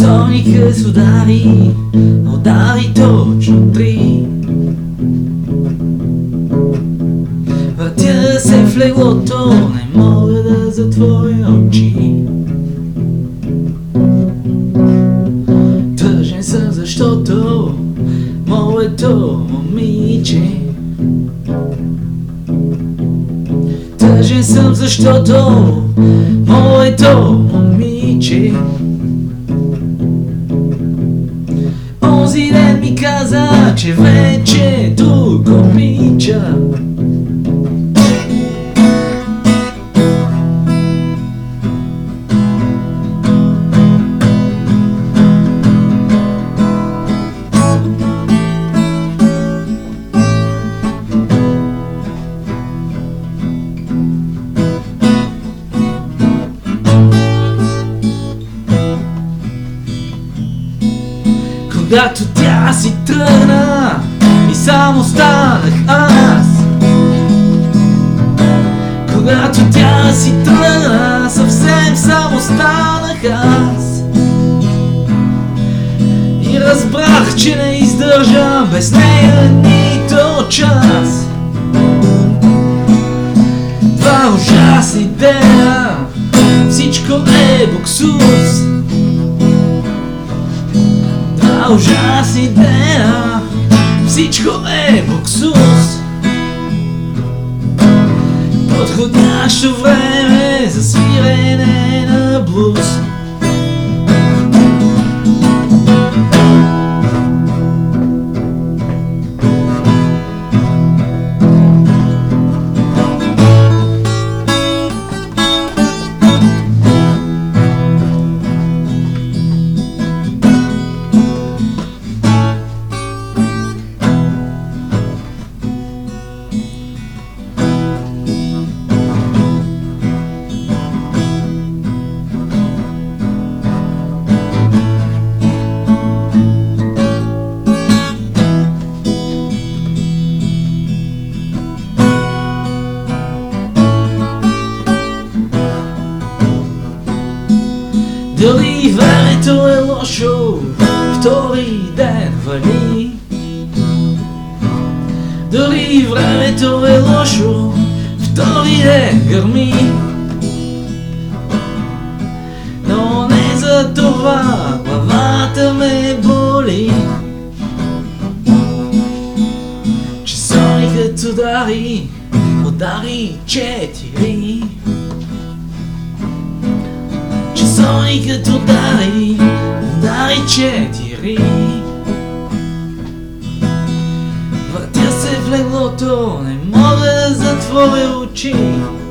Часовникът удари точно 3. Въртя се в леглото, не мога да затворя очи. Тъжен съм, защото моето момиче. Тъжен съм, защото моето момиче онзи ден ми каза, че вече друг обича. Когато тя си тръгна и само останах аз. Когато тя си тръгна, съвсем само останах аз. И разбрах, че не издържам без нея нито час. Това ужасна идея, всичко е буксуз. Ужасна идея, всичко е буксуз. Подходящо време за свирене на блуз. Дали времето е лошо, втори ден вали. Дали времето е лошо, втори ден гърми. Но не за това главата ме боли. Часовникът удари 4. Часовникът удари 4. Въртя се в леглото, не мога да затворя очи.